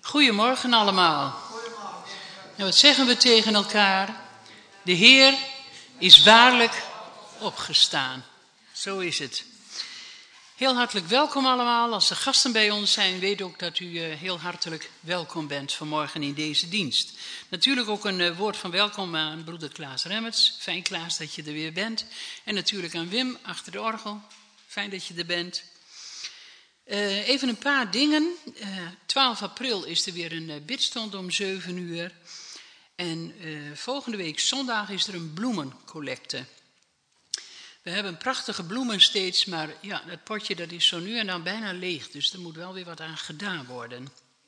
Goedemorgen allemaal. En wat zeggen we tegen elkaar? De Heer is waarlijk opgestaan. Zo is het. Heel hartelijk welkom allemaal. Als er gasten bij ons zijn, weet ook dat u heel hartelijk welkom bent vanmorgen in deze dienst. Natuurlijk ook een woord van welkom aan broeder Klaas Remmerts. Fijn Klaas dat je er weer bent. En natuurlijk aan Wim achter de orgel. Fijn dat je er bent. Even een paar dingen. 12 april is er weer een bidstond om 7 uur. En volgende week zondag is er een bloemencollecte. We hebben prachtige bloemen steeds, maar ja, dat potje dat is zo nu en dan bijna leeg. Dus er moet wel weer wat aan gedaan worden.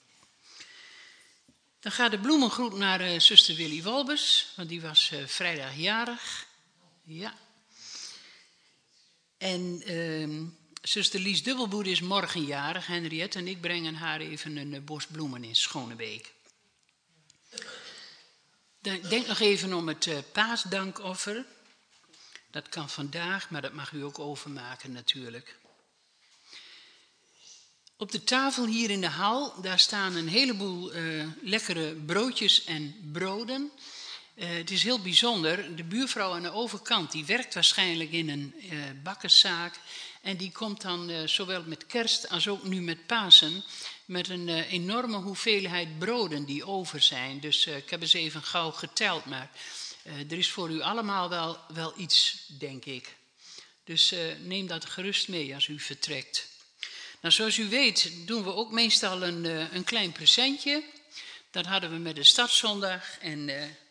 Dan gaat de bloemengroet naar zuster Willy Wolbers, want die was vrijdag jarig. Ja. En zuster Lies Dubbelboer is morgen jarig, Henriette, en ik brengen haar even een bos bloemen in Schonebeek. Denk nog even om het paasdankoffer. Dat kan vandaag, maar dat mag u ook overmaken natuurlijk. Op de tafel hier in de hal, daar staan een heleboel lekkere broodjes en broden. Het is heel bijzonder. De buurvrouw aan de overkant, die werkt waarschijnlijk in een bakkerszaak. En die komt dan zowel met kerst als ook nu met Pasen met een enorme hoeveelheid broden die over zijn. Dus ik heb eens even gauw geteld, maar er is voor u allemaal wel iets, denk ik. Dus neem dat gerust mee als u vertrekt. Nou, zoals u weet doen we ook meestal een klein presentje. Dat hadden we met de Stadszondag. En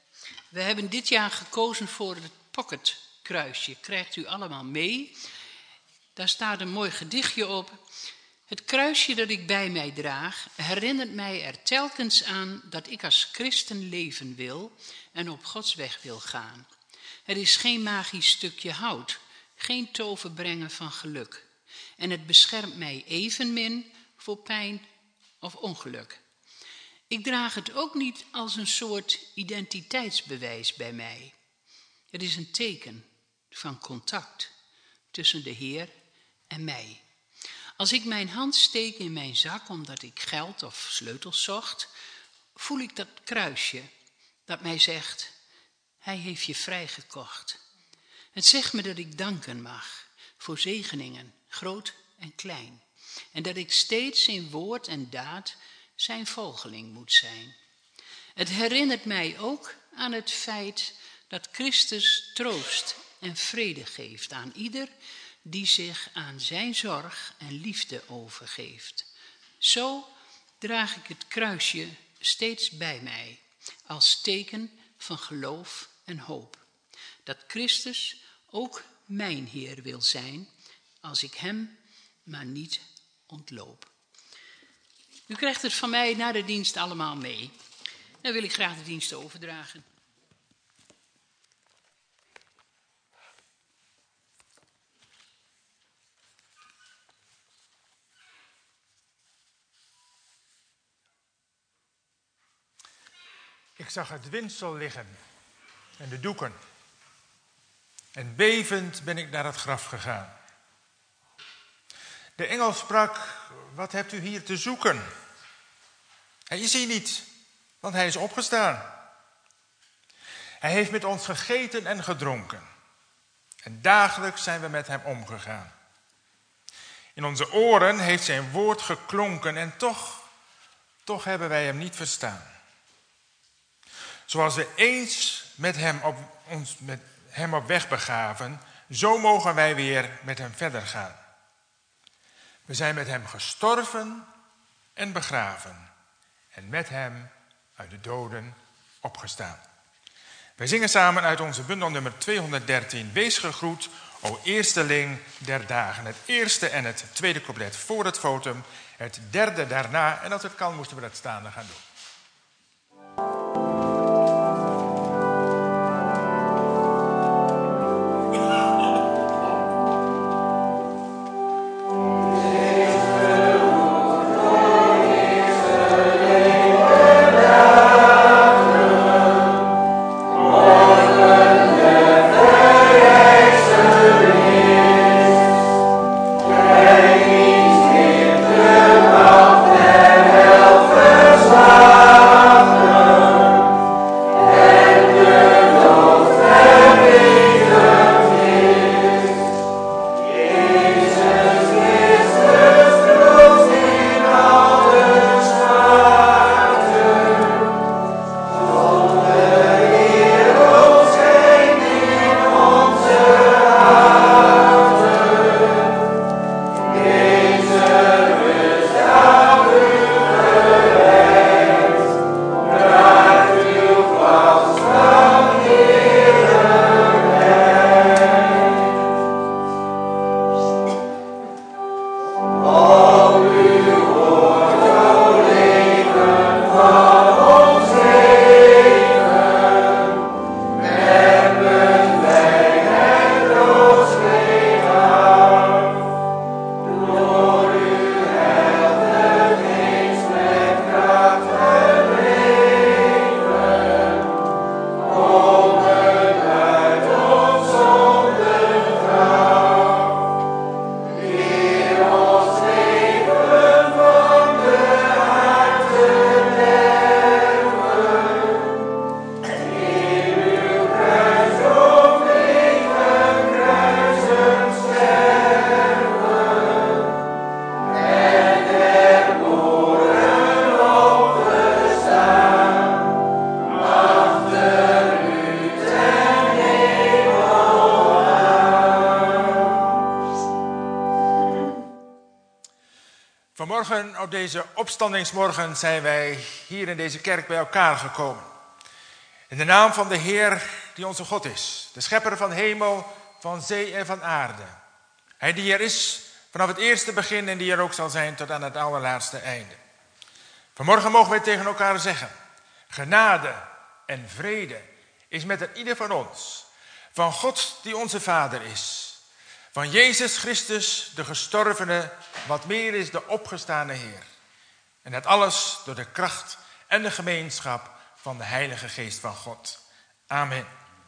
we hebben dit jaar gekozen voor het pocketkruisje. Krijgt u allemaal mee. Daar staat een mooi gedichtje op. Het kruisje dat ik bij mij draag herinnert mij er telkens aan dat ik als christen leven wil en op Gods weg wil gaan. Het is geen magisch stukje hout, geen toverbrenger van geluk. En het beschermt mij evenmin voor pijn of ongeluk. Ik draag het ook niet als een soort identiteitsbewijs bij mij. Het is een teken van contact tussen de Heer en mij. Als ik mijn hand steek in mijn zak omdat ik geld of sleutels zocht, voel ik dat kruisje dat mij zegt, hij heeft je vrijgekocht. Het zegt me dat ik danken mag voor zegeningen, groot en klein. En dat ik steeds in woord en daad zijn volgeling moet zijn. Het herinnert mij ook aan het feit dat Christus troost en vrede geeft aan ieder die zich aan zijn zorg en liefde overgeeft. Zo draag ik het kruisje steeds bij mij, als teken van geloof en hoop. Dat Christus ook mijn Heer wil zijn, als ik hem maar niet ontloop. U krijgt het van mij na de dienst allemaal mee. Dan wil ik graag de dienst overdragen. Ik zag het windsel liggen en de doeken. En bevend ben ik naar het graf gegaan. De engel sprak, wat hebt u hier te zoeken? Hij is hier niet, want hij is opgestaan. Hij heeft met ons gegeten en gedronken. En dagelijks zijn we met hem omgegaan. In onze oren heeft zijn woord geklonken en toch hebben wij hem niet verstaan. Zoals we eens met hem op weg begaven, zo mogen wij weer met hem verder gaan. We zijn met hem gestorven en begraven en met hem uit de doden opgestaan. Wij zingen samen uit onze bundel nummer 213. Wees gegroet, o eersteling der dagen. Het eerste en het tweede couplet voor het votum, het derde daarna. En als het kan moesten we dat staande gaan doen. Christus Vanmorgen op deze opstandingsmorgen zijn wij hier in deze kerk bij elkaar gekomen. In de naam van de Heer die onze God is. De schepper van hemel, van zee en van aarde. Hij die er is vanaf het eerste begin en die er ook zal zijn tot aan het allerlaatste einde. Vanmorgen mogen wij tegen elkaar zeggen: genade en vrede is met ieder van ons. Van God die onze Vader is. Van Jezus Christus, de gestorvene, wat meer is de opgestane Heer. En dat alles door de kracht en de gemeenschap van de Heilige Geest van God. Amen.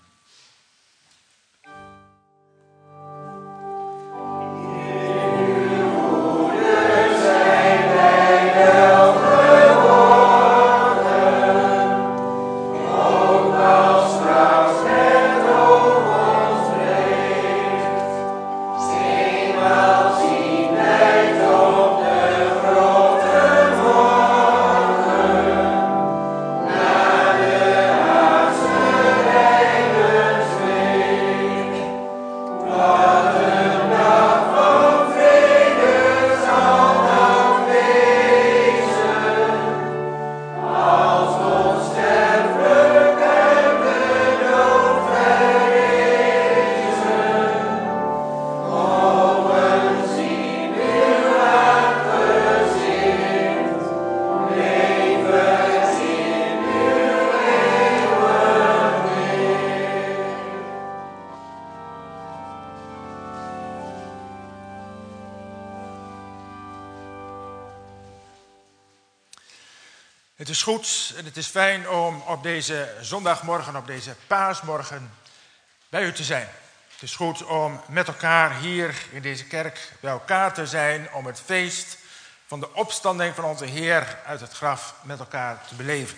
Het is goed en het is fijn om op deze zondagmorgen, op deze paasmorgen bij u te zijn. Het is goed om met elkaar hier in deze kerk bij elkaar te zijn om het feest van de opstanding van onze Heer uit het graf met elkaar te beleven.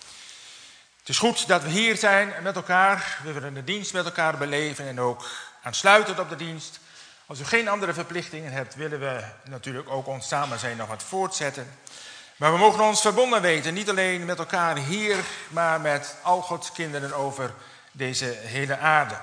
Het is goed dat we hier zijn met elkaar. We willen de dienst met elkaar beleven en ook aansluitend op de dienst. Als u geen andere verplichtingen hebt, willen we natuurlijk ook ons samen zijn nog wat voortzetten. Maar we mogen ons verbonden weten, niet alleen met elkaar hier, maar met al Gods kinderen over deze hele aarde.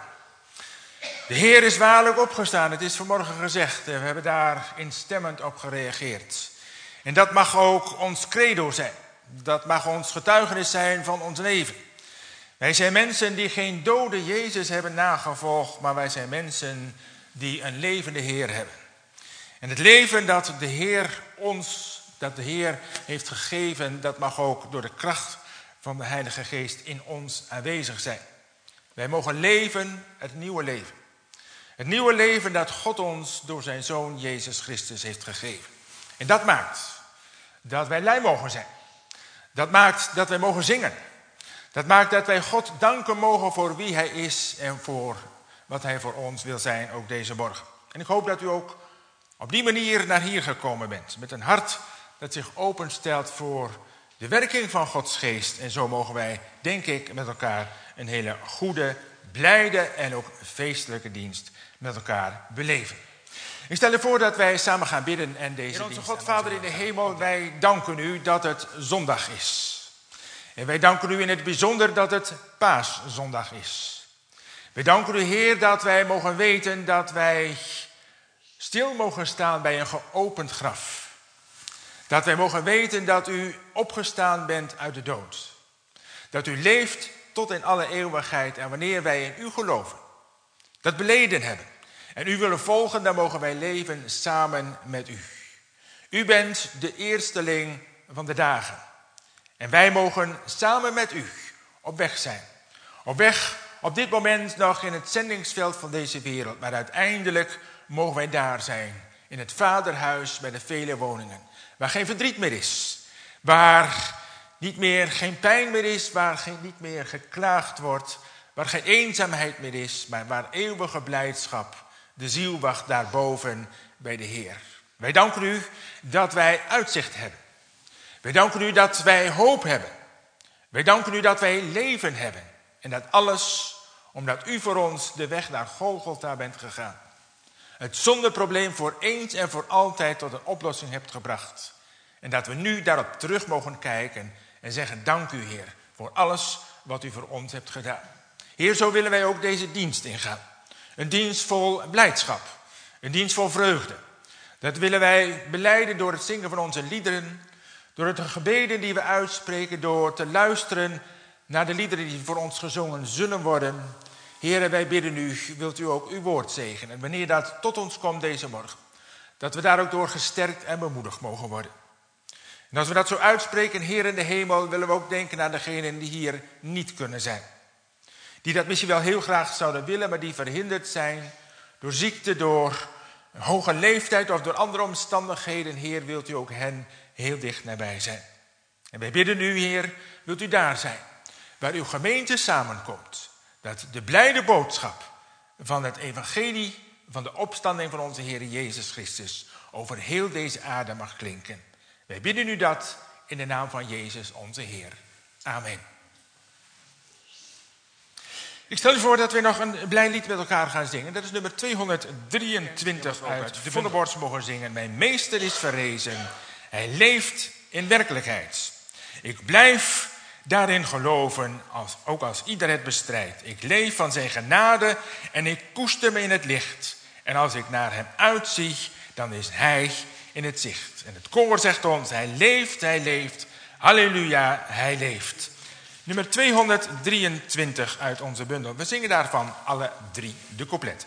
De Heer is waarlijk opgestaan, het is vanmorgen gezegd. We hebben daar instemmend op gereageerd. En dat mag ook ons credo zijn. Dat mag ons getuigenis zijn van ons leven. Wij zijn mensen die geen dode Jezus hebben nagevolgd, maar wij zijn mensen die een levende Heer hebben. En het leven dat de Heer heeft gegeven, dat mag ook door de kracht van de Heilige Geest in ons aanwezig zijn. Wij mogen leven het nieuwe leven. Het nieuwe leven dat God ons door zijn Zoon Jezus Christus heeft gegeven. En dat maakt dat wij blij mogen zijn. Dat maakt dat wij mogen zingen. Dat maakt dat wij God danken mogen voor wie hij is en voor wat hij voor ons wil zijn, ook deze morgen. En ik hoop dat u ook op die manier naar hier gekomen bent. Met een hart dat zich openstelt voor de werking van Gods geest. En zo mogen wij, denk ik, met elkaar een hele goede, blijde en ook feestelijke dienst met elkaar beleven. Ik stel u voor dat wij samen gaan bidden en deze dienst. Onze God, Vader in de hemel, wij danken u dat het zondag is. En wij danken u in het bijzonder dat het paaszondag is. Wij danken u, Heer, dat wij mogen weten dat wij stil mogen staan bij een geopend graf. Dat wij mogen weten dat u opgestaan bent uit de dood. Dat u leeft tot in alle eeuwigheid en wanneer wij in u geloven, dat beleden hebben en u willen volgen, dan mogen wij leven samen met u. U bent de eersteling van de dagen. En wij mogen samen met u op weg zijn. Op weg op dit moment nog in het zendingsveld van deze wereld. Maar uiteindelijk mogen wij daar zijn. In het Vaderhuis bij de vele woningen. Waar geen verdriet meer is. Waar niet meer geen pijn meer is. Waar niet meer geklaagd wordt. Waar geen eenzaamheid meer is. Maar waar eeuwige blijdschap de ziel wacht daarboven bij de Heer. Wij danken u dat wij uitzicht hebben. Wij danken u dat wij hoop hebben. Wij danken u dat wij leven hebben. En dat alles omdat u voor ons de weg naar Golgotha bent gegaan. Het zondeprobleem voor eens en voor altijd tot een oplossing hebt gebracht. En dat we nu daarop terug mogen kijken en zeggen: dank u, Heer, voor alles wat u voor ons hebt gedaan. Heer, zo willen wij ook deze dienst ingaan. Een dienst vol blijdschap. Een dienst vol vreugde. Dat willen wij belijden door het zingen van onze liederen, door het gebeden die we uitspreken, door te luisteren naar de liederen die voor ons gezongen zullen worden. Heere, wij bidden u, wilt u ook uw woord zegenen. En wanneer dat tot ons komt deze morgen, dat we daar ook door gesterkt en bemoedigd mogen worden. En als we dat zo uitspreken, Heer in de hemel, willen we ook denken aan degenen die hier niet kunnen zijn. Die dat misschien wel heel graag zouden willen, maar die verhinderd zijn door ziekte, door een hoge leeftijd of door andere omstandigheden. Heer, wilt u ook hen heel dicht nabij zijn. En wij bidden u, Heer, wilt u daar zijn, waar uw gemeente samenkomt. Dat de blijde boodschap van het evangelie van de opstanding van onze Heer Jezus Christus over heel deze aarde mag klinken. Wij bidden u dat in de naam van Jezus onze Heer. Amen. Ik stel u voor dat we nog een blij lied met elkaar gaan zingen. Dat is nummer 223 uit de Vonnebords mogen zingen. Mijn meester is verrezen. Hij leeft in werkelijkheid. Ik blijf daarin geloven, ook als ieder het bestrijdt. Ik leef van zijn genade en ik koester me in het licht. En als ik naar hem uitzie, dan is hij in het zicht. En het koor zegt ons, hij leeft, halleluja, hij leeft. Nummer 223 uit onze bundel. We zingen daarvan alle 3 de couplet.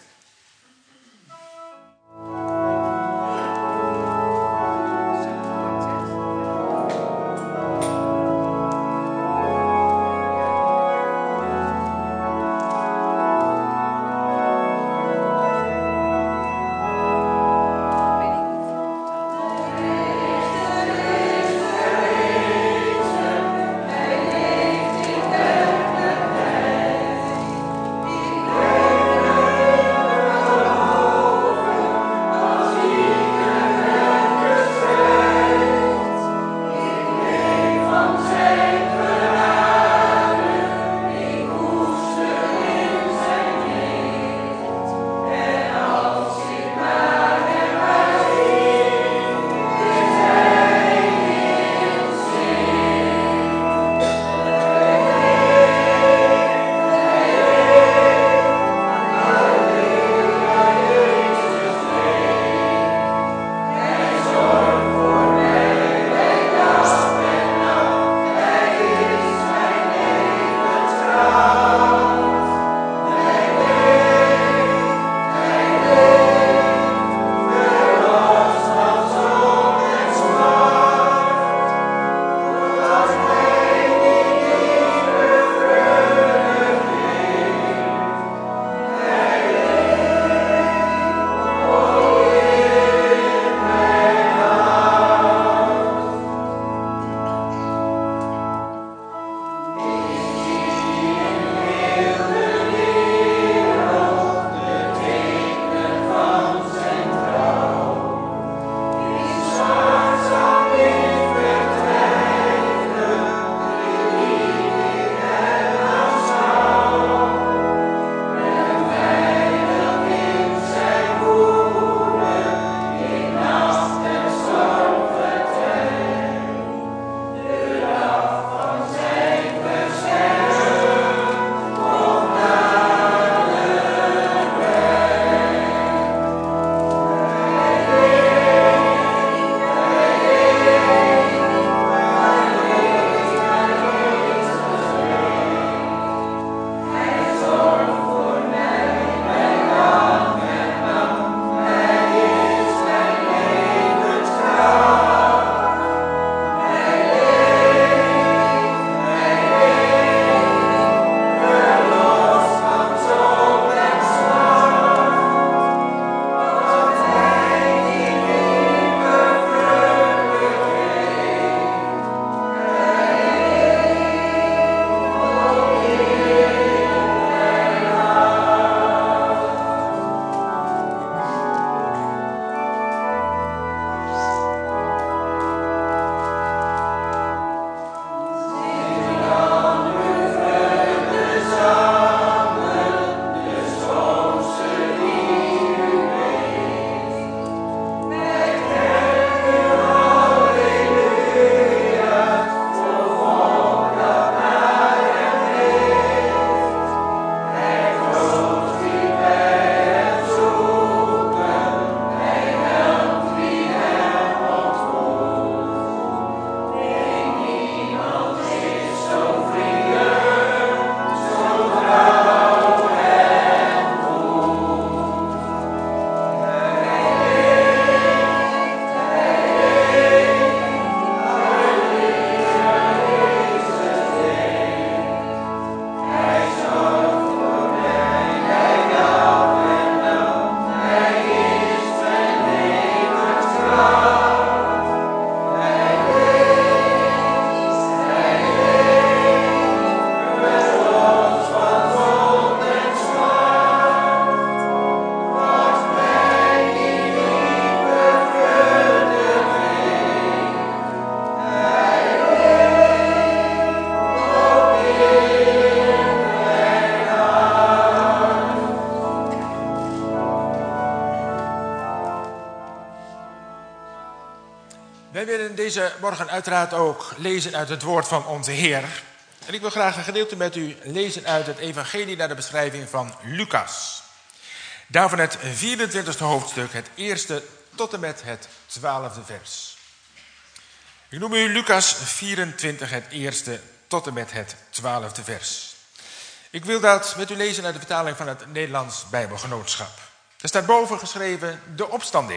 deze morgen uiteraard ook lezen uit het woord van onze Heer. En ik wil graag een gedeelte met u lezen uit het evangelie naar de beschrijving van Lucas. Daarvan het 24e hoofdstuk, het eerste tot en met het 12e vers. Ik noem u Lucas 24, het eerste tot en met het 12e vers. Ik wil dat met u lezen uit de vertaling van het Nederlands Bijbelgenootschap. Er staat boven geschreven de opstanding.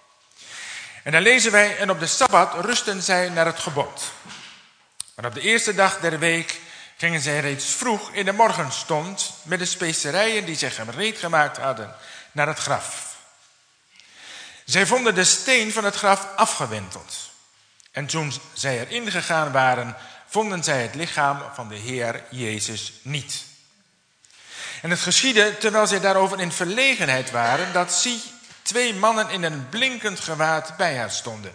En dan lezen wij, en op de Sabbat rusten zij naar het gebod. Maar op de eerste dag der week gingen zij reeds vroeg in de morgenstond met de specerijen die zij gereed gemaakt hadden naar het graf. Zij vonden de steen van het graf afgewenteld. En toen zij erin gegaan waren, vonden zij het lichaam van de Heer Jezus niet. En het geschiedde, terwijl zij daarover in verlegenheid waren, dat zie 2 mannen in een blinkend gewaad bij haar stonden.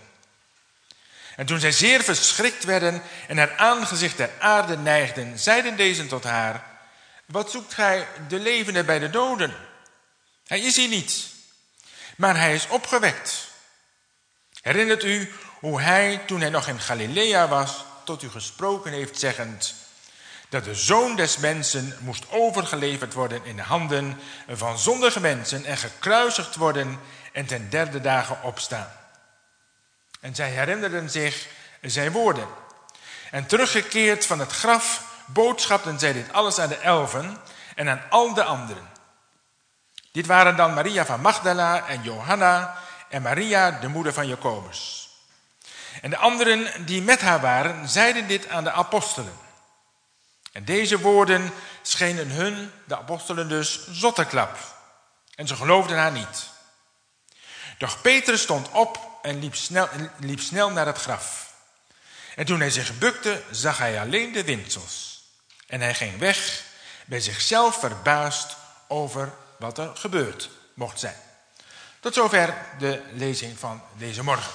En toen zij zeer verschrikt werden en haar aangezicht ter aarde neigden, zeiden deze tot haar: wat zoekt gij de levende bij de doden? Hij is hier niet, maar hij is opgewekt. Herinnert u hoe hij, toen hij nog in Galilea was, tot u gesproken heeft, zeggend dat de Zoon des Mensen moest overgeleverd worden in de handen van zondige mensen en gekruisigd worden en ten 3e dagen opstaan. En zij herinnerden zich zijn woorden. En teruggekeerd van het graf boodschapten zij dit alles aan de 11 en aan al de anderen. Dit waren dan Maria van Magdala en Johanna en Maria, de moeder van Jacobus. En de anderen die met haar waren, zeiden dit aan de apostelen. En deze woorden schenen hun, de apostelen dus, zotteklap. En ze geloofden haar niet. Doch Petrus stond op en liep snel naar het graf. En toen hij zich bukte, zag hij alleen de windsels. En hij ging weg, bij zichzelf verbaasd over wat er gebeurd mocht zijn. Tot zover de lezing van deze morgen.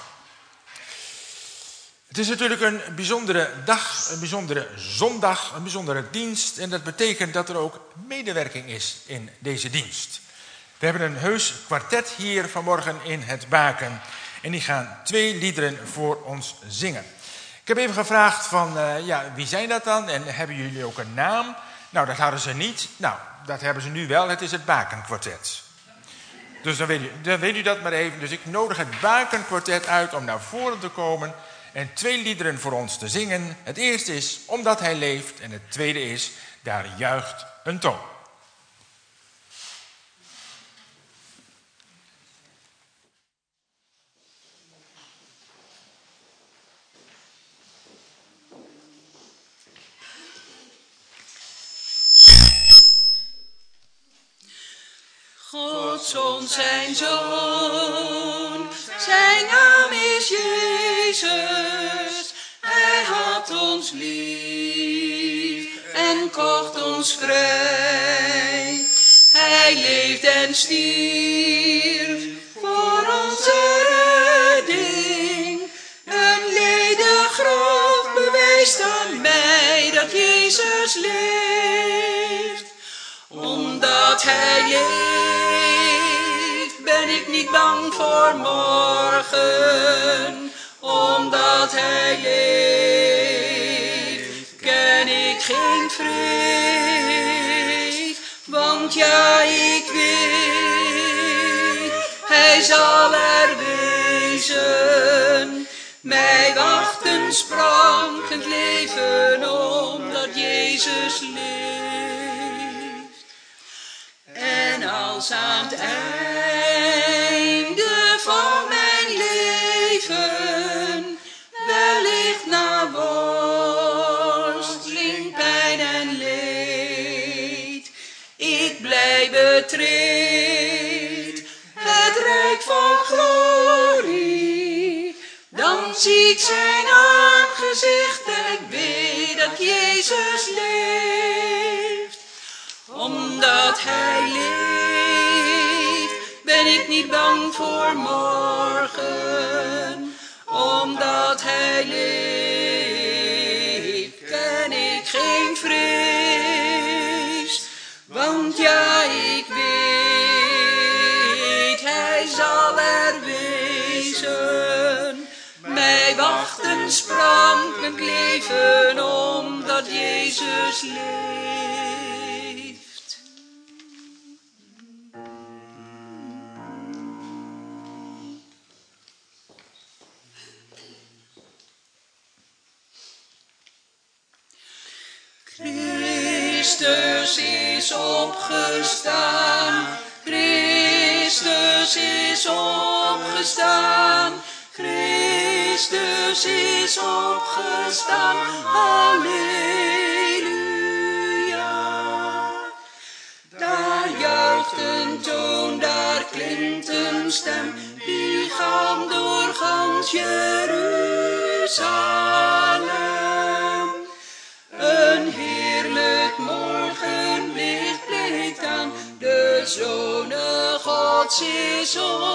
Het is natuurlijk een bijzondere dag, een bijzondere zondag, een bijzondere dienst. En dat betekent dat er ook medewerking is in deze dienst. We hebben een heus kwartet hier vanmorgen in het Baken. En die gaan 2 liederen voor ons zingen. Ik heb even gevraagd van, wie zijn dat dan? En hebben jullie ook een naam? Nou, dat hadden ze niet. Nou, dat hebben ze nu wel. Het is het Bakenkwartet. Dus dan weet u dat maar even. Dus ik nodig het Bakenkwartet uit om naar voren te komen en 2 liederen voor ons te zingen. Het eerste is Omdat hij leeft en het tweede is Daar juicht een toon. God zond zijn Zoon, zijn naam is Jezus. Hij had ons lief en kocht ons vrij. Hij leeft en stierf voor onze redding. Een ledig graf bewijst aan mij dat Jezus leeft. Omdat hij leeft, ben ik niet bang voor morgen. Omdat hij leeft, ken ik geen vrees. Want ja, ik weet, hij zal er wezen. Mij wacht een sprankend leven, omdat Jezus leeft. En als aan het einde van mijn leven, wellicht na worsteling, pijn en leed, ik blij betreed het rijk van glorie, dan zie ik zijn aangezicht en ik weet dat Jezus leeft. Omdat hij leeft, ben ik niet bang voor morgen. Omdat hij leeft, ken ik geen vrees. Want ja, ik weet, hij zal er wezen. Mij wacht een dank met leven omdat Jezus leeft. Christus is opgestaan. Christus is opgestaan. Christus is opgestaan. Halleluja. Daar juicht een toon, daar klinkt een stem. Die gaat door gans Jeruzalem. Een heerlijk morgenlicht breekt aan. De Zoon Gods is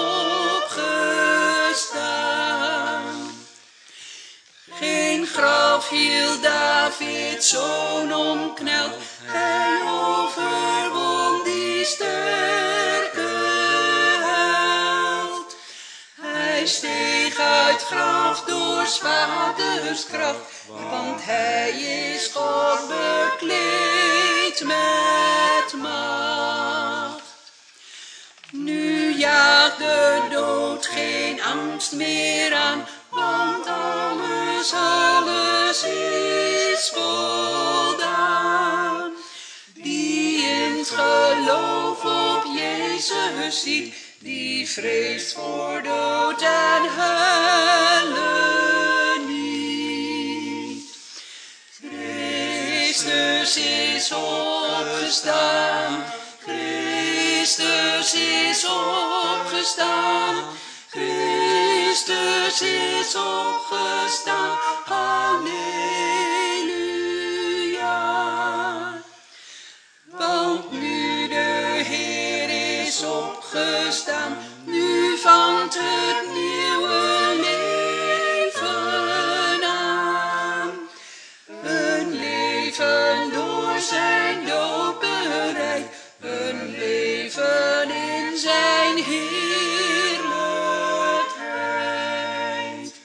opgestaan. Geen graf hield Davids zoon omkneld. Hij overwon die sterke held. Hij steeg uit graf door 's vaders kracht. Want hij is God bekleed met macht. Nu jaagt de dood geen angst meer aan. Want alles is voldaan. Die in het geloof op Jezus ziet. Die vreest voor dood en helle niet. Christus is opgestaan. Christus is opgestaan. Christus is opgestaan. Halleluja. Want nu de Heer is opgestaan, nu vangt het nieuwe leven aan. Een leven door zijn dood bereid, een leven in zijn heerlijkheid.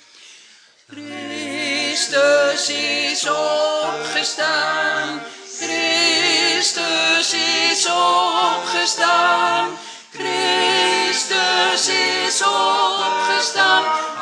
Christus is opgestaan. Christus is opgestaan. Christus is opgestaan.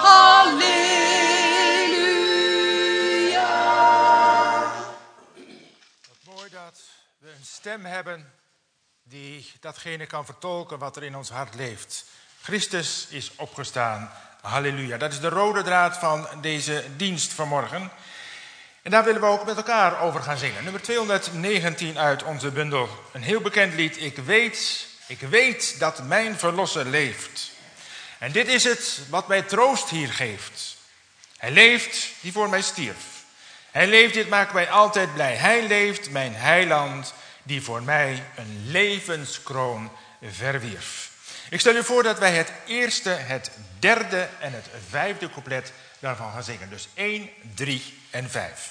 Halleluja. Wat mooi dat we een stem hebben die datgene kan vertolken wat er in ons hart leeft. Christus is opgestaan. Halleluja. Dat is de rode draad van deze dienst vanmorgen. En daar willen we ook met elkaar over gaan zingen. Nummer 219 uit onze bundel. Een heel bekend lied. Ik weet dat mijn verlosser leeft. En dit is het wat mij troost hier geeft. Hij leeft die voor mij stierf. Hij leeft, dit maakt mij altijd blij. Hij leeft, mijn heiland, die voor mij een levenskroon verwierf. Ik stel u voor dat wij het eerste, het derde en het vijfde couplet daarvan gaan zingen. Dus 1, 3 en 5.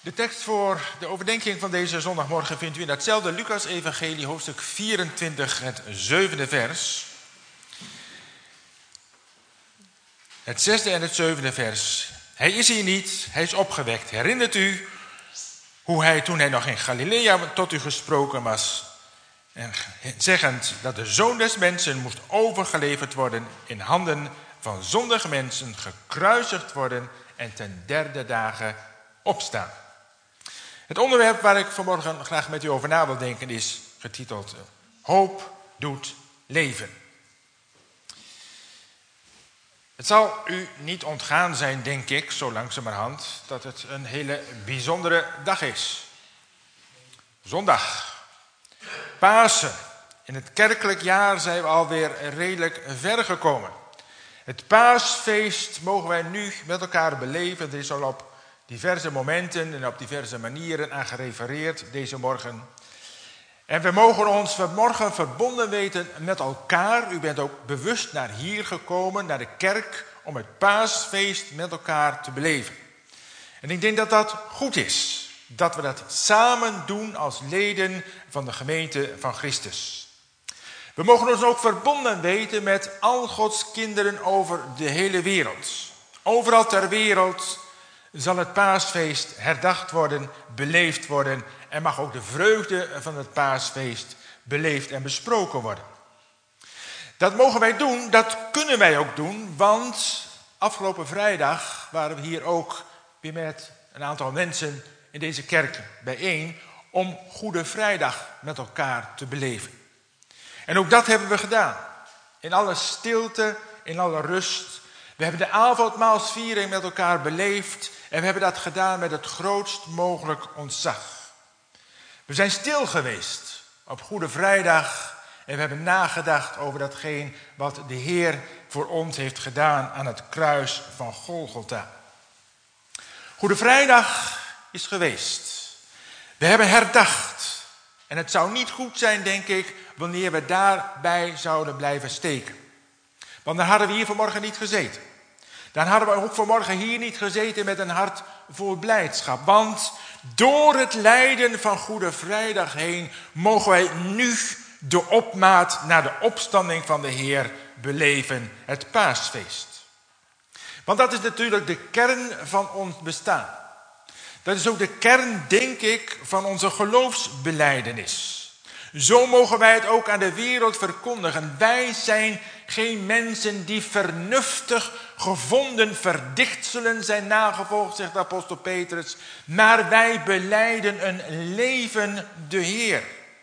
De tekst voor de overdenking van deze zondagmorgen vindt u in datzelfde Lucas-evangelie, hoofdstuk 24, het 7e vers. Het 6e en het 7e vers. Hij is hier niet, hij is opgewekt. Herinnert u hoe hij, toen hij nog in Galilea tot u gesproken was, en zeggend dat de Zoon des Mensen moest overgeleverd worden in handen van zondige mensen, gekruisigd worden en ten derde dagen opstaan. Het onderwerp waar ik vanmorgen graag met u over na wil denken is getiteld Hoop doet leven. Het zal u niet ontgaan zijn, denk ik, zo langzamerhand, dat het een hele bijzondere dag is. Zondag. Pasen. In het kerkelijk jaar zijn we alweer redelijk ver gekomen. Het paasfeest mogen wij nu met elkaar beleven. Er is al op diverse momenten en op diverse manieren aan gerefereerd deze morgen. En we mogen ons vanmorgen verbonden weten met elkaar. U bent ook bewust naar hier gekomen, naar de kerk, om het paasfeest met elkaar te beleven. En ik denk dat dat goed is. Dat we dat samen doen als leden van de gemeente van Christus. We mogen ons ook verbonden weten met al Gods kinderen over de hele wereld. Overal ter wereld zal het paasfeest herdacht worden, beleefd worden. En mag ook de vreugde van het paasfeest beleefd en besproken worden. Dat mogen wij doen, dat kunnen wij ook doen. Want afgelopen vrijdag waren we hier ook weer met een aantal mensen in deze kerk bijeen om Goede Vrijdag met elkaar te beleven. En ook dat hebben we gedaan. In alle stilte, in alle rust. We hebben de avondmaalsviering met elkaar beleefd en we hebben dat gedaan met het grootst mogelijk ontzag. We zijn stil geweest op Goede Vrijdag en we hebben nagedacht over datgene wat de Heer voor ons heeft gedaan aan het kruis van Golgotha. Goede Vrijdag is geweest. We hebben herdacht. En het zou niet goed zijn, denk ik, wanneer we daarbij zouden blijven steken. Want dan hadden we hier vanmorgen niet gezeten. Dan hadden we ook vanmorgen hier niet gezeten met een hart vol blijdschap. Want door het lijden van Goede Vrijdag heen mogen wij nu de opmaat naar de opstanding van de Heer beleven, het paasfeest. Want dat is natuurlijk de kern van ons bestaan. Dat is ook de kern, denk ik, van onze geloofsbelijdenis. Zo mogen wij het ook aan de wereld verkondigen. Wij zijn geen mensen die vernuftig gevonden verdichtselen zijn nagevolgd, zegt de apostel Petrus. Maar wij belijden een levende Heer.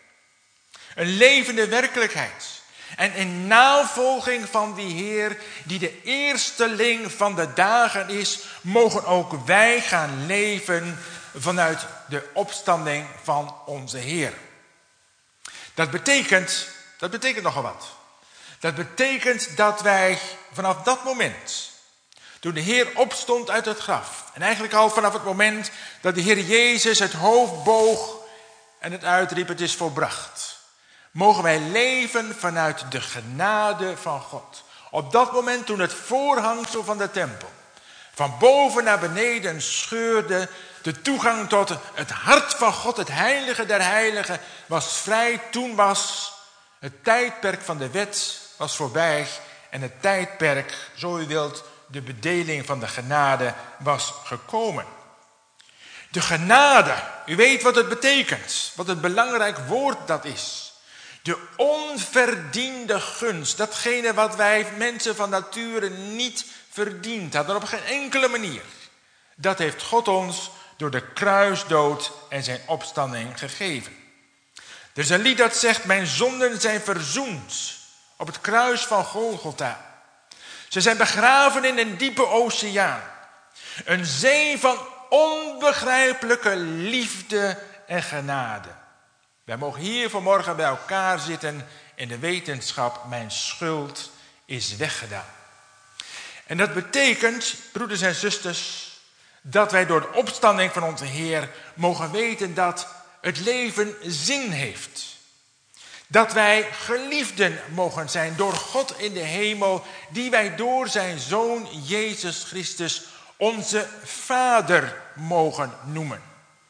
Een levende werkelijkheid. En in navolging van die Heer, die de eersteling van de dagen is, mogen ook wij gaan leven vanuit de opstanding van onze Heer. Dat betekent nogal wat. Dat betekent dat wij vanaf dat moment, toen de Heer opstond uit het graf, en eigenlijk al vanaf het moment dat de Heer Jezus het hoofd boog en het uitriep, het is volbracht, mogen wij leven vanuit de genade van God. Op dat moment toen het voorhangsel van de tempel van boven naar beneden scheurde, de toegang tot het hart van God, het heilige der heiligen, was vrij. Toen was het tijdperk van de wet was voorbij en het tijdperk, zo u wilt, de bedeling van de genade was gekomen. De genade, u weet wat het betekent, wat het belangrijk woord dat is. De onverdiende gunst, datgene wat wij mensen van nature niet verdiend hadden, op geen enkele manier. Dat heeft God ons door de kruisdood en zijn opstanding gegeven. Er is een lied dat zegt, mijn zonden zijn verzoend op het kruis van Golgotha. Ze zijn begraven in een diepe oceaan. Een zee van onbegrijpelijke liefde en genade. Wij mogen hier vanmorgen bij elkaar zitten in de wetenschap, mijn schuld is weggedaan. En dat betekent, broeders en zusters, dat wij door de opstanding van onze Heer mogen weten dat het leven zin heeft. Dat wij geliefden mogen zijn door God in de hemel, die wij door zijn Zoon Jezus Christus onze Vader mogen noemen.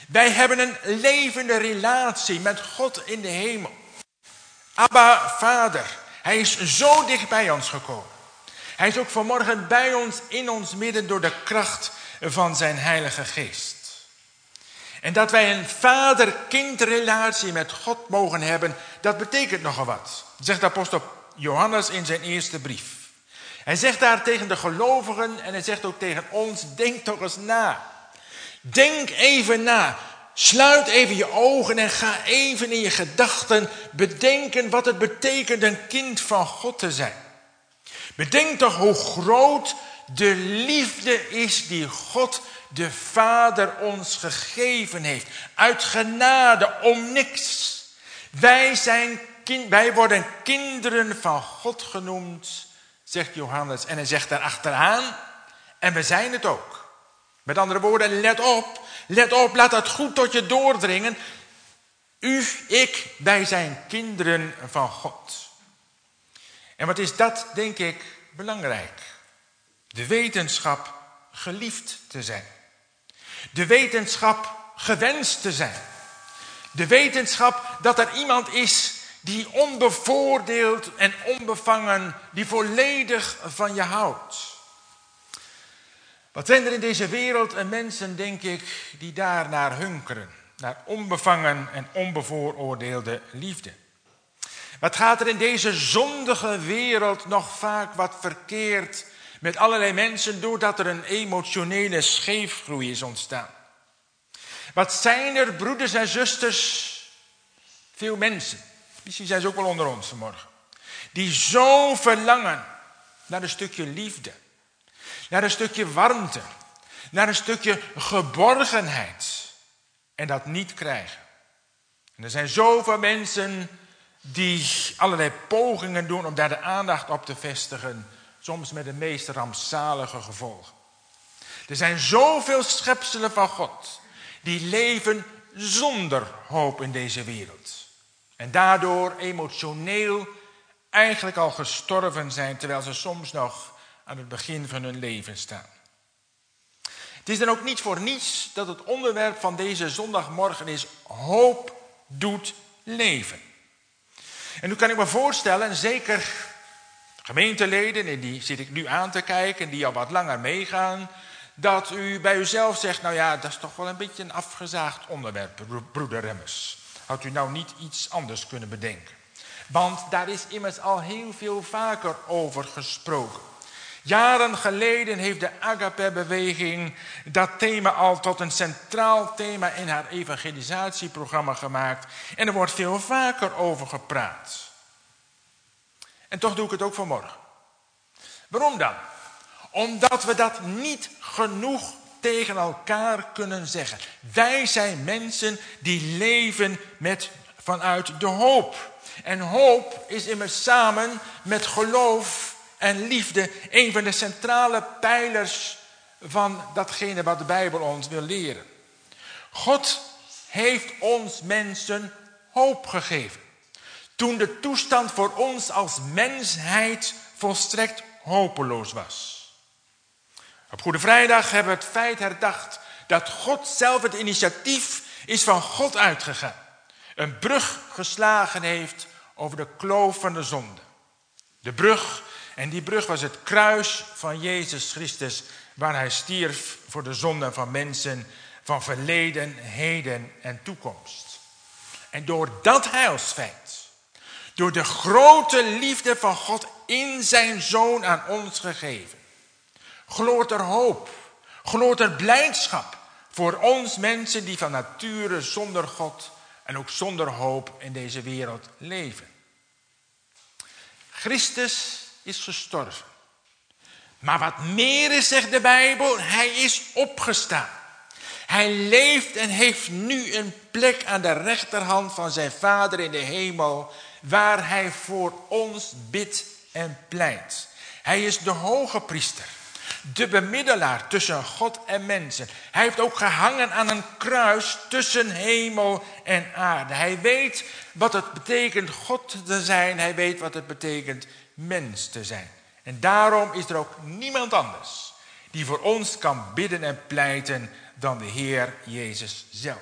Wij hebben een levende relatie met God in de hemel. Abba, Vader, hij is zo dicht bij ons gekomen. Hij is ook vanmorgen bij ons, in ons midden, door de kracht van zijn Heilige Geest. En dat wij een vader-kindrelatie met God mogen hebben, dat betekent nogal wat. Zegt apostel Johannes in zijn eerste brief. Hij zegt daar tegen de gelovigen en hij zegt ook tegen ons, denk toch eens na. Denk even na. Sluit even je ogen en ga even in je gedachten bedenken wat het betekent een kind van God te zijn. Bedenk toch hoe groot de liefde is die God de Vader ons gegeven heeft. Uit genade, om niks. Wij worden kinderen van God genoemd, zegt Johannes. En hij zegt daar achteraan, en we zijn het ook. Met andere woorden, let op, laat dat goed tot je doordringen. U, ik, wij zijn kinderen van God. En wat is dat, denk ik, belangrijk? De wetenschap geliefd te zijn. De wetenschap gewenst te zijn. De wetenschap dat er iemand is die onbevoordeeld en onbevangen, die volledig van je houdt. Wat zijn er in deze wereld en mensen, denk ik, die daar naar hunkeren. Naar onbevangen en onbevooroordeelde liefde. Wat gaat er in deze zondige wereld nog vaak wat verkeerd met allerlei mensen, doordat er een emotionele scheefgroei is ontstaan. Wat zijn er, broeders en zusters, veel mensen, misschien zijn ze ook wel onder ons vanmorgen, die zo verlangen naar een stukje liefde, naar een stukje warmte, naar een stukje geborgenheid en dat niet krijgen. En er zijn zoveel mensen die allerlei pogingen doen om daar de aandacht op te vestigen, soms met de meest rampzalige gevolgen. Er zijn zoveel schepselen van God die leven zonder hoop in deze wereld. En daardoor emotioneel eigenlijk al gestorven zijn, terwijl ze soms nog aan het begin van hun leven staan. Het is dan ook niet voor niets dat het onderwerp van deze zondagmorgen is: hoop doet leven. En nu kan ik me voorstellen, en zeker gemeenteleden, en die zit ik nu aan te kijken, die al wat langer meegaan, dat u bij uzelf zegt, nou ja, dat is toch wel een beetje een afgezaagd onderwerp, broeder Remmers. Had u nou niet iets anders kunnen bedenken? Want daar is immers al heel veel vaker over gesproken. Jaren geleden heeft de Agape-beweging dat thema al tot een centraal thema in haar evangelisatieprogramma gemaakt. En er wordt veel vaker over gepraat. En toch doe ik het ook vanmorgen. Waarom dan? Omdat we dat niet genoeg tegen elkaar kunnen zeggen. Wij zijn mensen die leven vanuit de hoop. En hoop is immers samen met geloof en liefde een van de centrale pijlers van datgene wat de Bijbel ons wil leren. God heeft ons mensen hoop gegeven. Toen de toestand voor ons als mensheid volstrekt hopeloos was. Op Goede Vrijdag hebben we het feit herdacht dat God zelf het initiatief is van God uitgegaan. Een brug geslagen heeft over de kloof van de zonde. De brug, en die brug was het kruis van Jezus Christus, waar hij stierf voor de zonden van mensen van verleden, heden en toekomst. En door dat heilsfeit, door de grote liefde van God in zijn Zoon aan ons gegeven, gloort er hoop, gloort er blijdschap voor ons mensen die van nature zonder God en ook zonder hoop in deze wereld leven. Christus is gestorven. Maar wat meer is, zegt de Bijbel, hij is opgestaan. Hij leeft en heeft nu een plek aan de rechterhand van zijn Vader in de hemel, waar hij voor ons bidt en pleit. Hij is de hoge priester, de bemiddelaar tussen God en mensen. Hij heeft ook gehangen aan een kruis tussen hemel en aarde. Hij weet wat het betekent God te zijn. Hij weet wat het betekent mens te zijn. En daarom is er ook niemand anders die voor ons kan bidden en pleiten dan de Heer Jezus zelf.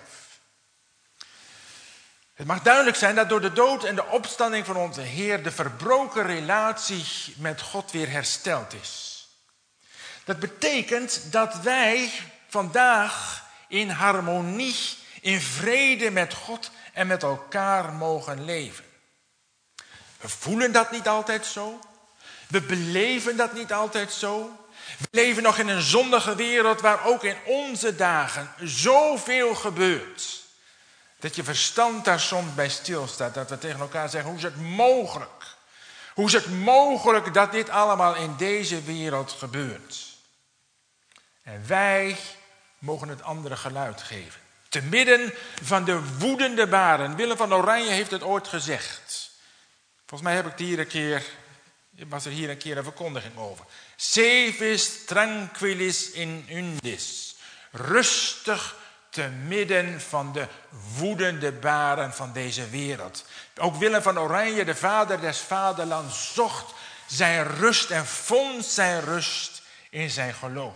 Het mag duidelijk zijn dat door de dood en de opstanding van onze Heer de verbroken relatie met God weer hersteld is. Dat betekent dat wij vandaag in harmonie, in vrede met God en met elkaar mogen leven. We voelen dat niet altijd zo. We beleven dat niet altijd zo. We leven nog in een zondige wereld waar ook in onze dagen zoveel gebeurt. Dat je verstand daar soms bij stilstaat. Dat we tegen elkaar zeggen, hoe is het mogelijk? Hoe is het mogelijk dat dit allemaal in deze wereld gebeurt? En wij mogen het andere geluid geven. Te midden van de woedende baren. Willem van Oranje heeft het ooit gezegd. Volgens mij was er hier een keer een verkondiging over. Sevis tranquillis in undis. Rustig te midden van de woedende baren van deze wereld. Ook Willem van Oranje, de vader des vaderlands, zocht zijn rust en vond zijn rust in zijn geloof.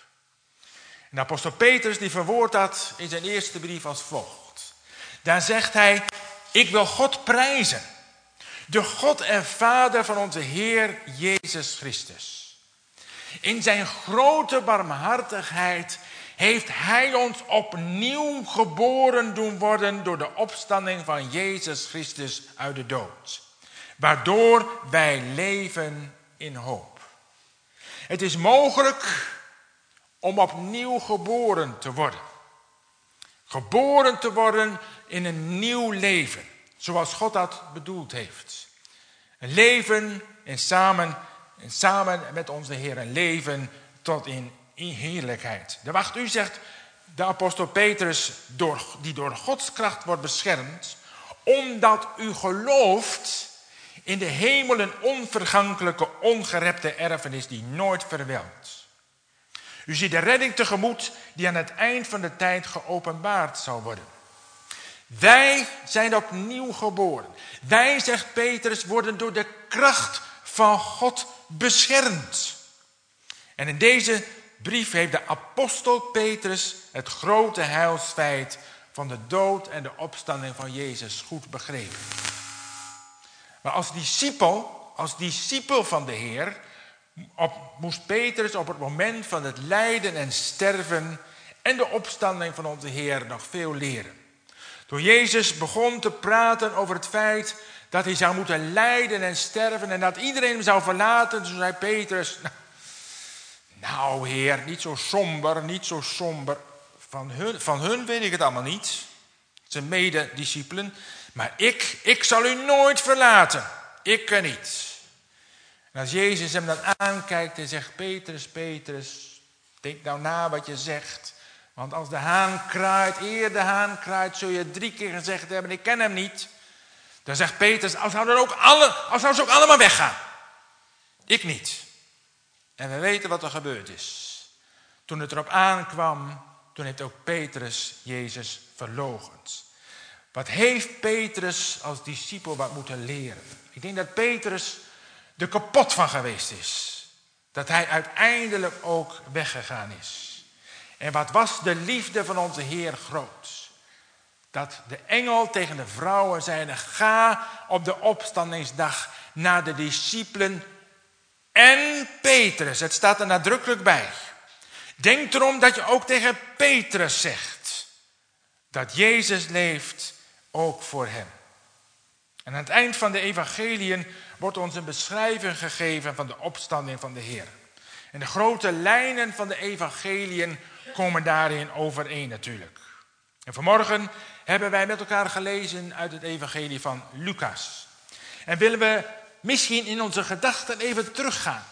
En de apostel Petrus die verwoordt dat in zijn eerste brief als volgt. Daar zegt hij, ik wil God prijzen. De God en Vader van onze Heer Jezus Christus. In zijn grote barmhartigheid heeft hij ons opnieuw geboren doen worden door de opstanding van Jezus Christus uit de dood. Waardoor wij leven in hoop. Het is mogelijk om opnieuw geboren te worden. Geboren te worden in een nieuw leven. Zoals God dat bedoeld heeft. Een leven en samen met onze Heer een leven tot in heerlijkheid. De wacht u, zegt de apostel Petrus, die door Gods kracht wordt beschermd, omdat u gelooft in de hemel een onvergankelijke, ongerepte erfenis die nooit verwelkt. U ziet de redding tegemoet die aan het eind van de tijd geopenbaard zal worden. Wij zijn opnieuw geboren. Wij, zegt Petrus, worden door de kracht van God beschermd. En in deze brief heeft de apostel Petrus het grote heilsfeit van de dood en de opstanding van Jezus goed begrepen. Maar als discipel van de Heer moest Petrus op het moment van het lijden en sterven en de opstanding van onze Heer nog veel leren. Toen Jezus begon te praten over het feit dat hij zou moeten lijden en sterven en dat iedereen hem zou verlaten, toen zei Petrus, nou Heer, niet zo somber. Van hun weet ik het allemaal niet, zijn medediscipelen, maar ik zal u nooit verlaten. Ik niet. En als Jezus hem dan aankijkt en zegt, Petrus, denk nou na wat je zegt. Want als de haan kraait, zul je 3 keer gezegd hebben, ik ken hem niet. Dan zegt Petrus, als zouden ze ook allemaal weggaan. Ik niet. En we weten wat er gebeurd is. Toen het erop aankwam, toen heeft ook Petrus Jezus verloochend. Wat heeft Petrus als discipel wat moeten leren? Ik denk dat Petrus er kapot van geweest is. Dat hij uiteindelijk ook weggegaan is. En wat was de liefde van onze Heer groot. Dat de engel tegen de vrouwen zeiden, ga op de opstandingsdag naar de discipelen en Petrus. Het staat er nadrukkelijk bij. Denk erom dat je ook tegen Petrus zegt dat Jezus leeft ook voor hem. En aan het eind van de evangeliën wordt ons een beschrijving gegeven van de opstanding van de Heer. En de grote lijnen van de evangeliën komen daarin overeen natuurlijk. En vanmorgen hebben wij met elkaar gelezen uit het evangelie van Lucas. En willen we misschien in onze gedachten even teruggaan.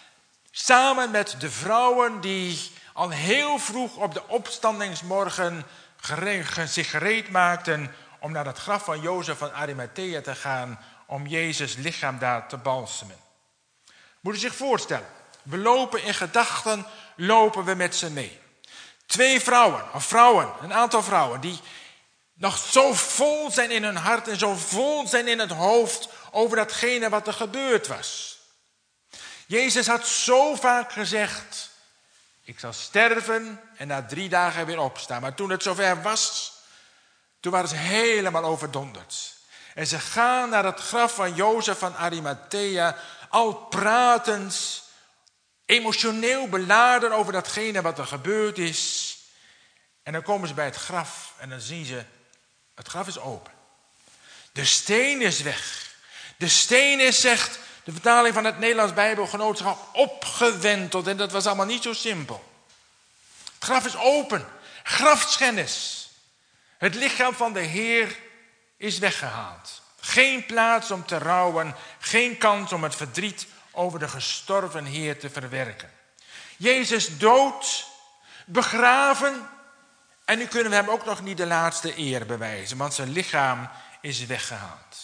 Samen met de vrouwen die al heel vroeg op de opstandingsmorgen zich gereed maakten om naar het graf van Jozef van Arimathea te gaan om Jezus' lichaam daar te balsemen. Moet u zich voorstellen, we lopen in gedachten, met ze mee. 2 vrouwen, een aantal vrouwen die nog zo vol zijn in hun hart en zo vol zijn in het hoofd over datgene wat er gebeurd was. Jezus had zo vaak gezegd, Ik zal sterven en na 3 dagen weer opstaan. Maar toen het zover was, toen waren ze helemaal overdonderd. En ze gaan naar het graf van Jozef van Arimathea, al pratend, emotioneel beladen over datgene wat er gebeurd is. En dan komen ze bij het graf en dan zien ze, het graf is open. De steen is weg. De steen is, zegt de vertaling van het Nederlands Bijbelgenootschap, opgewenteld. En dat was allemaal niet zo simpel. Het graf is open. Grafschennis. Het lichaam van de Heer is weggehaald. Geen plaats om te rouwen. Geen kans om het verdriet over de gestorven Heer te verwerken. Jezus dood, begraven. En nu kunnen we hem ook nog niet de laatste eer bewijzen. Want zijn lichaam is weggehaald.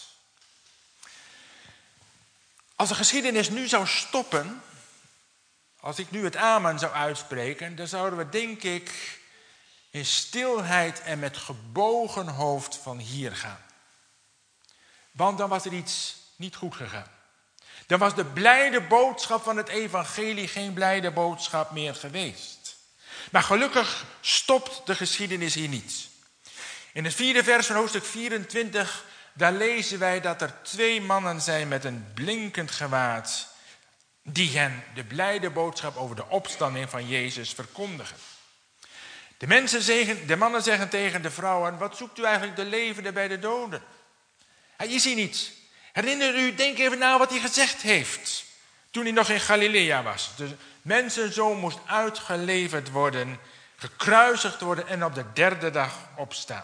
Als de geschiedenis nu zou stoppen, als ik nu het amen zou uitspreken, dan zouden we, denk ik, in stilheid en met gebogen hoofd van hier gaan. Want dan was er iets niet goed gegaan. Dan was de blijde boodschap van het evangelie geen blijde boodschap meer geweest. Maar gelukkig stopt de geschiedenis hier niet. In het 4e vers van hoofdstuk 24, daar lezen wij dat er 2 mannen zijn met een blinkend gewaad, die hen de blijde boodschap over de opstanding van Jezus verkondigen. De mannen zeggen tegen de vrouwen, wat zoekt u eigenlijk de levende bij de doden? Hij is hier niet. Herinner u, denk even na wat hij gezegd heeft toen hij nog in Galilea was. De mensenzoon moest uitgeleverd worden, gekruisigd worden en op de 3e dag opstaan.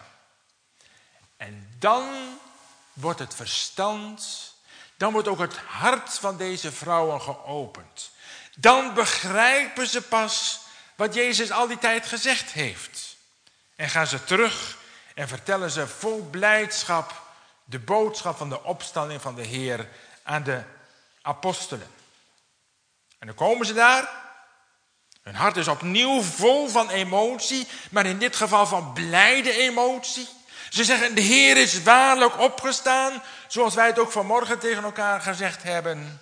En dan wordt het verstand, dan wordt ook het hart van deze vrouwen geopend. Dan begrijpen ze pas wat Jezus al die tijd gezegd heeft. En gaan ze terug en vertellen ze vol blijdschap de boodschap van de opstanding van de Heer aan de apostelen. En dan komen ze daar. Hun hart is opnieuw vol van emotie, maar in dit geval van blijde emotie. Ze zeggen, de Heer is waarlijk opgestaan, zoals wij het ook vanmorgen tegen elkaar gezegd hebben.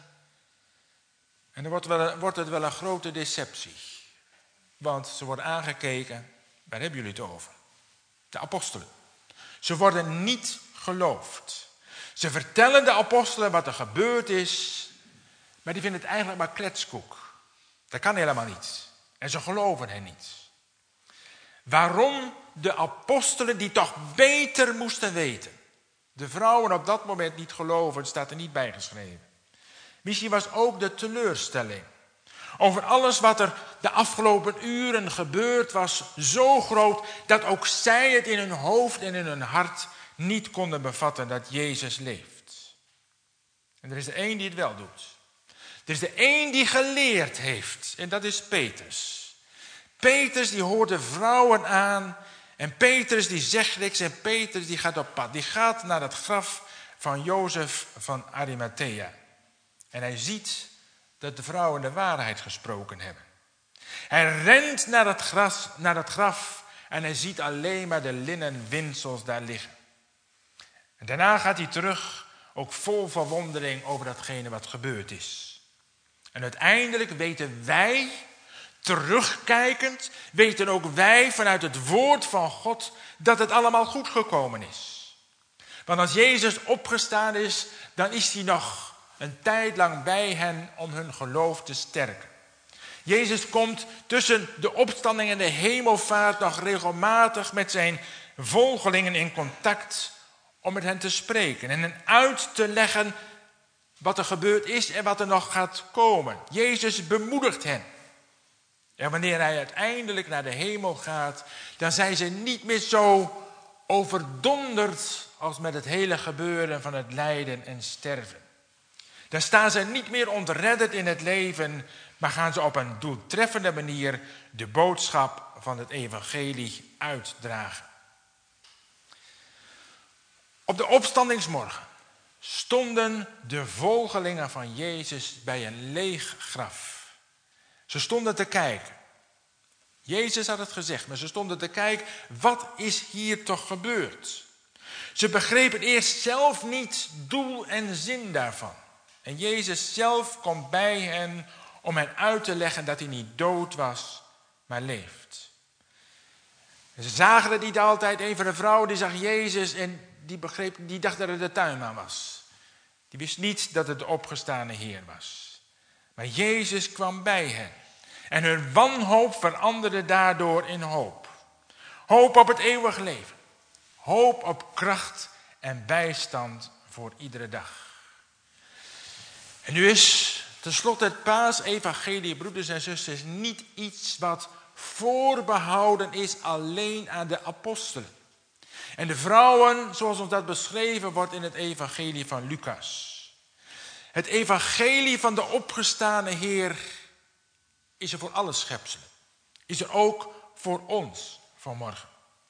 En dan wordt het wel een grote deceptie. Want ze worden aangekeken, waar hebben jullie het over? De apostelen. Ze worden niet geloofd. Ze vertellen de apostelen wat er gebeurd is, maar die vinden het eigenlijk maar kletskoek. Dat kan helemaal niet. En ze geloven hen niet. Waarom de apostelen die toch beter moesten weten, de vrouwen op dat moment niet geloven, staat er niet bij geschreven. Misschien was ook de teleurstelling over alles wat er de afgelopen uren gebeurd was zo groot, dat ook zij het in hun hoofd en in hun hart niet konden bevatten dat Jezus leeft. En er is er één die het wel doet. Er is er één die geleerd heeft en dat is Petrus. Petrus die hoort de vrouwen aan en Petrus die zegt niks en Petrus die gaat op pad. Die gaat naar het graf van Jozef van Arimathea. En hij ziet dat de vrouwen de waarheid gesproken hebben. Hij rent naar het graf en hij ziet alleen maar de linnen windsels daar liggen. En daarna gaat hij terug, ook vol verwondering over datgene wat gebeurd is. En uiteindelijk weten wij, terugkijkend, weten ook wij vanuit het woord van God dat het allemaal goed gekomen is. Want als Jezus opgestaan is, dan is hij nog een tijd lang bij hen om hun geloof te sterken. Jezus komt tussen de opstanding en de hemelvaart nog regelmatig met zijn volgelingen in contact om met hen te spreken en hen uit te leggen wat er gebeurd is en wat er nog gaat komen. Jezus bemoedigt hen. En wanneer hij uiteindelijk naar de hemel gaat, dan zijn ze niet meer zo overdonderd als met het hele gebeuren van het lijden en sterven. Dan staan ze niet meer ontredderd in het leven, maar gaan ze op een doeltreffende manier de boodschap van het evangelie uitdragen. Op de opstandingsmorgen stonden de volgelingen van Jezus bij een leeg graf. Ze stonden te kijken. Jezus had het gezegd, maar ze stonden te kijken, wat is hier toch gebeurd? Ze begrepen eerst zelf niet doel en zin daarvan. En Jezus zelf komt bij hen om hen uit te leggen dat hij niet dood was, maar leeft. En ze zagen het niet altijd. Een van de vrouwen die zag Jezus en die dacht dat het de tuinman was. Die wist niet dat het de opgestane Heer was. Maar Jezus kwam bij hen. En hun wanhoop veranderde daardoor in hoop. Hoop op het eeuwig leven. Hoop op kracht en bijstand voor iedere dag. En nu is tenslotte het paasevangelie, broeders en zusters, niet iets wat voorbehouden is alleen aan de apostelen. En de vrouwen, zoals ons dat beschreven wordt in het evangelie van Lucas. Het evangelie van de opgestane Heer is er voor alle schepselen. Is er ook voor ons vanmorgen.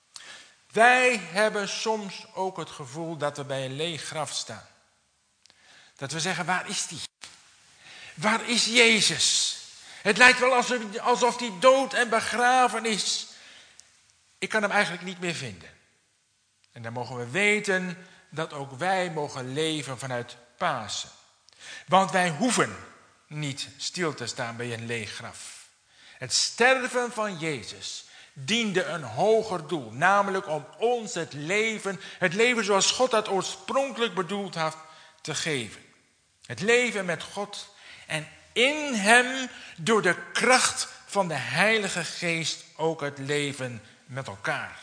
Wij hebben soms ook het gevoel dat we bij een leeg graf staan. Dat we zeggen, waar is die? Waar is Jezus? Het lijkt wel alsof hij dood en begraven is. Ik kan hem eigenlijk niet meer vinden. En dan mogen we weten dat ook wij mogen leven vanuit Pasen. Want wij hoeven niet stil te staan bij een leeg graf. Het sterven van Jezus diende een hoger doel. Namelijk om ons het leven zoals God dat oorspronkelijk bedoeld had, te geven. Het leven met God en in hem door de kracht van de Heilige Geest ook het leven met elkaar.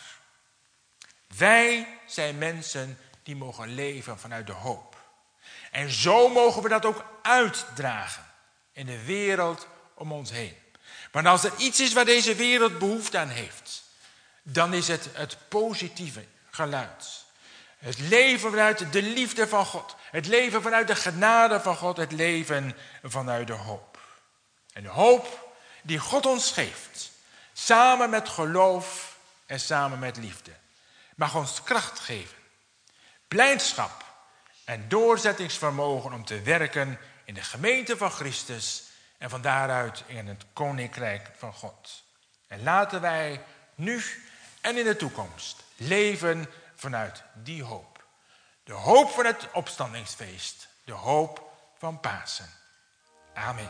Wij zijn mensen die mogen leven vanuit de hoop. En zo mogen we dat ook uitdragen in de wereld om ons heen. Want als er iets is waar deze wereld behoefte aan heeft, dan is het positieve geluid. Het leven vanuit de liefde van God. Het leven vanuit de genade van God. Het leven vanuit de hoop. En de hoop die God ons geeft, samen met geloof en samen met liefde, mag ons kracht geven, blijdschap en doorzettingsvermogen om te werken in de gemeente van Christus en van daaruit in het koninkrijk van God. En laten wij nu en in de toekomst leven vanuit die hoop. De hoop van het opstandingsfeest. De hoop van Pasen. Amen.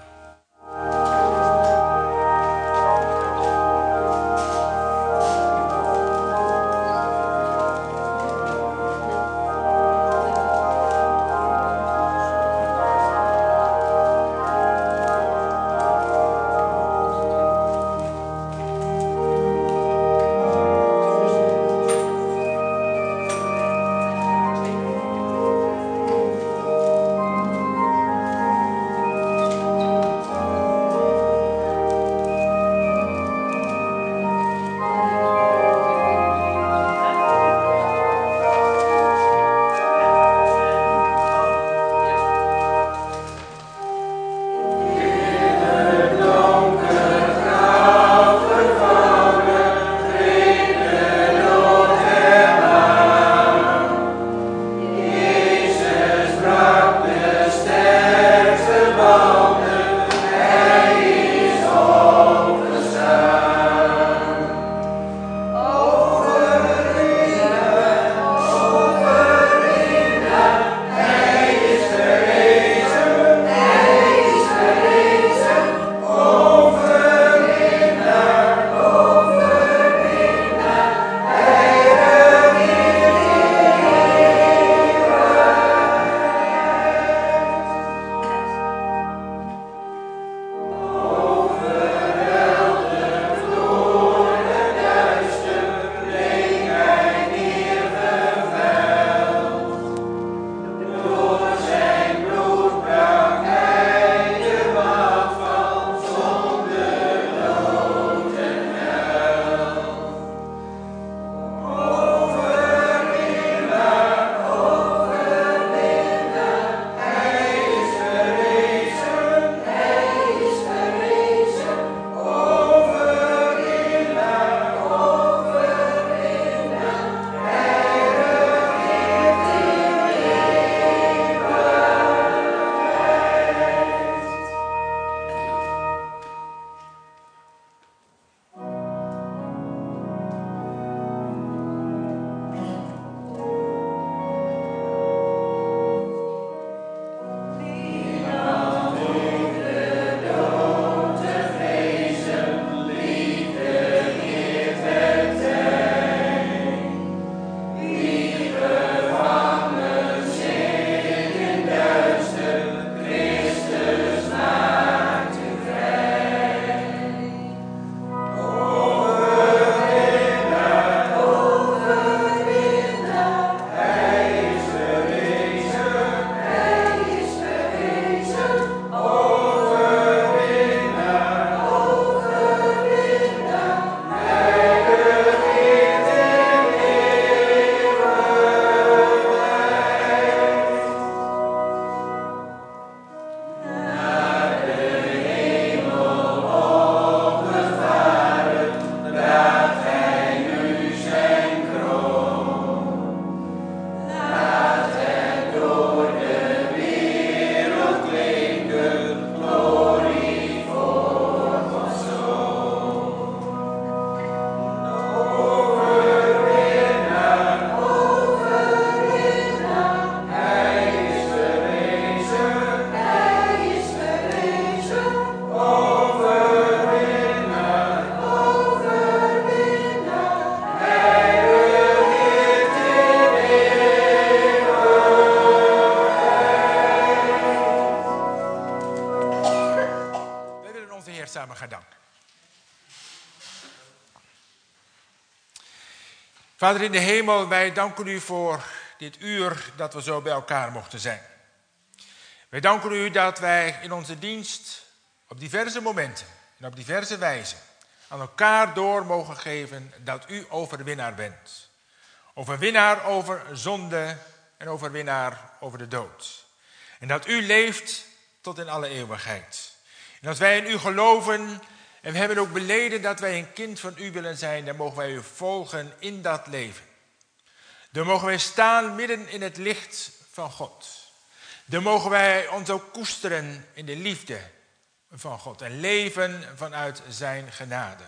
Vader in de hemel, wij danken u voor dit uur dat we zo bij elkaar mochten zijn. Wij danken u dat wij in onze dienst op diverse momenten en op diverse wijzen aan elkaar door mogen geven dat u overwinnaar bent. Overwinnaar over zonde en overwinnaar over de dood. En dat u leeft tot in alle eeuwigheid. En als wij in u geloven en we hebben ook beleden dat wij een kind van u willen zijn, dan mogen wij u volgen in dat leven. Dan mogen wij staan midden in het licht van God. Dan mogen wij ons ook koesteren in de liefde van God en leven vanuit zijn genade.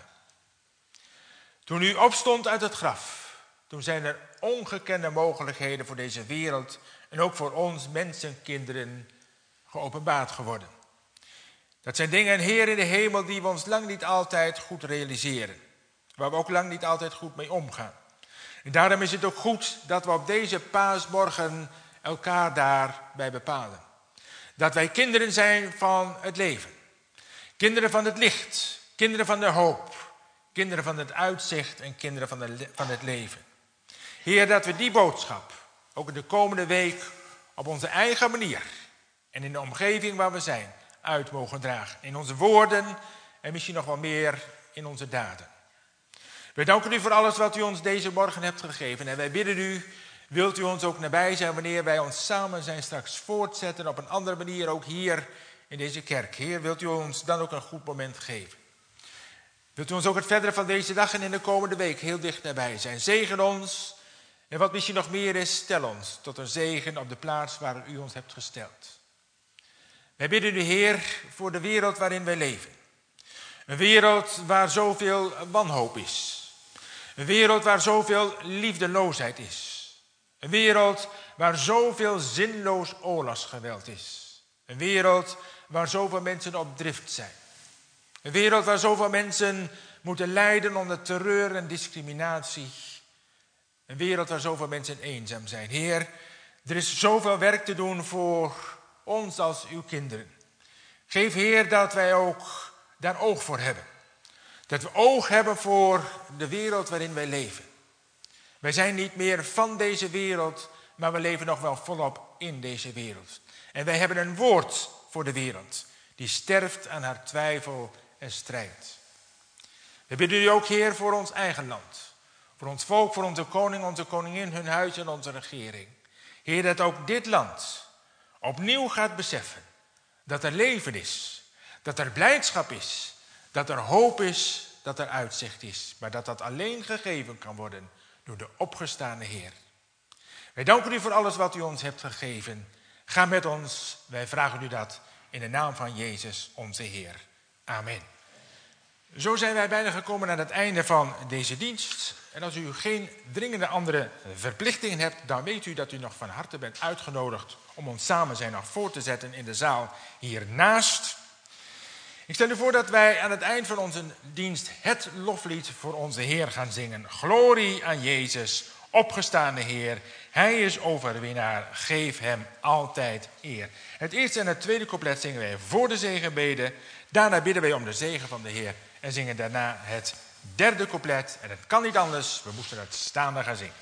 Toen u opstond uit het graf, toen zijn er ongekende mogelijkheden voor deze wereld en ook voor ons mensenkinderen geopenbaard geworden. Dat zijn dingen, Heer in de hemel, die we ons lang niet altijd goed realiseren. Waar we ook lang niet altijd goed mee omgaan. En daarom is het ook goed dat we op deze paasmorgen elkaar daarbij bepalen. Dat wij kinderen zijn van het leven. Kinderen van het licht. Kinderen van de hoop. Kinderen van het uitzicht en kinderen van het leven. Heer, dat we die boodschap ook in de komende week op onze eigen manier en in de omgeving waar we zijn uit mogen dragen. In onze woorden en misschien nog wel meer in onze daden. Wij danken u voor alles wat u ons deze morgen hebt gegeven. En wij bidden u, wilt u ons ook nabij zijn wanneer wij ons samen zijn straks voortzetten op een andere manier ook hier in deze kerk. Heer, wilt u ons dan ook een goed moment geven. Wilt u ons ook het verdere van deze dag en in de komende week heel dicht nabij zijn. Zegen ons en wat misschien nog meer is, stel ons tot een zegen op de plaats waar u ons hebt gesteld. Wij bidden u, Heer, voor de wereld waarin wij leven. Een wereld waar zoveel wanhoop is. Een wereld waar zoveel liefdeloosheid is. Een wereld waar zoveel zinloos oorlogsgeweld is. Een wereld waar zoveel mensen op drift zijn. Een wereld waar zoveel mensen moeten lijden onder terreur en discriminatie. Een wereld waar zoveel mensen eenzaam zijn. Heer, er is zoveel werk te doen voor ons als uw kinderen. Geef, Heer, dat wij ook daar oog voor hebben. Dat we oog hebben voor de wereld waarin wij leven. Wij zijn niet meer van deze wereld, maar we leven nog wel volop in deze wereld. En wij hebben een woord voor de wereld, die sterft aan haar twijfel en strijd. We bidden u ook, Heer, voor ons eigen land. Voor ons volk, voor onze koning, onze koningin, hun huis en onze regering. Heer, dat ook dit land opnieuw gaat beseffen dat er leven is, dat er blijdschap is, dat er hoop is, dat er uitzicht is. Maar dat dat alleen gegeven kan worden door de opgestane Heer. Wij danken u voor alles wat u ons hebt gegeven. Ga met ons, wij vragen u dat in de naam van Jezus, onze Heer. Amen. Zo zijn wij bijna gekomen aan het einde van deze dienst. En als u geen dringende andere verplichtingen hebt, dan weet u dat u nog van harte bent uitgenodigd om ons samen zijn nog voor te zetten in de zaal hiernaast. Ik stel u voor dat wij aan het eind van onze dienst het loflied voor onze Heer gaan zingen. Glorie aan Jezus, opgestane Heer. Hij is overwinnaar, geef hem altijd eer. Het eerste en het tweede couplet zingen wij voor de zegenbede. Daarna bidden wij om de zegen van de Heer en zingen daarna het derde couplet. En het kan niet anders, we moesten het staande gaan zingen.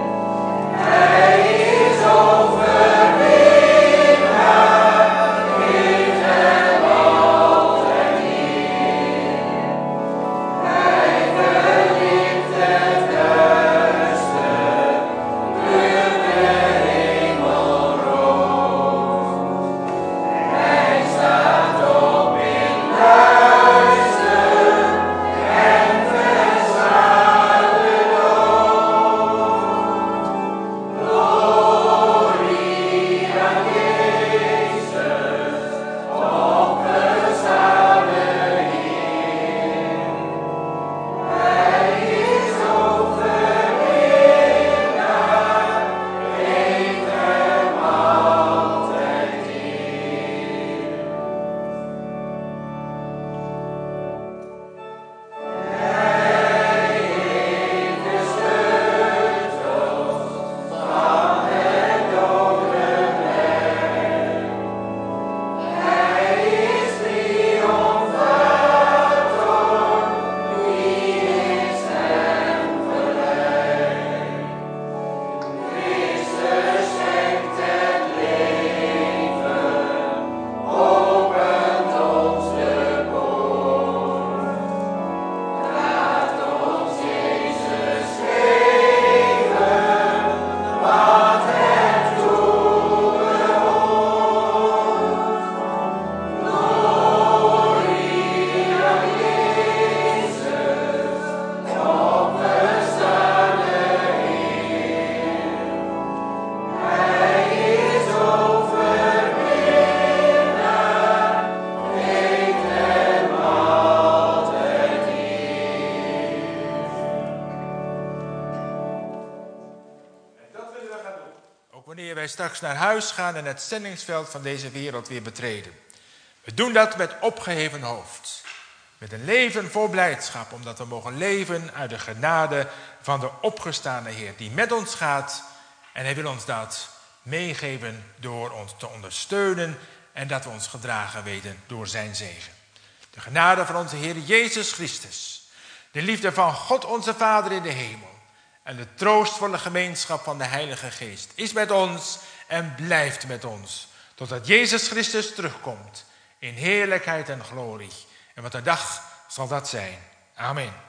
Hij is overwinnaar. wanneer wij straks naar huis gaan en het zendingsveld van deze wereld weer betreden. We doen dat met opgeheven hoofd. Met een leven vol blijdschap, omdat we mogen leven uit de genade van de opgestane Heer. Die met ons gaat en hij wil ons dat meegeven door ons te ondersteunen en dat we ons gedragen weten door zijn zegen. De genade van onze Heer Jezus Christus, de liefde van God onze Vader in de hemel en de troostvolle gemeenschap van de Heilige Geest is met ons en blijft met ons, totdat Jezus Christus terugkomt in heerlijkheid en glorie. En wat een dag zal dat zijn. Amen.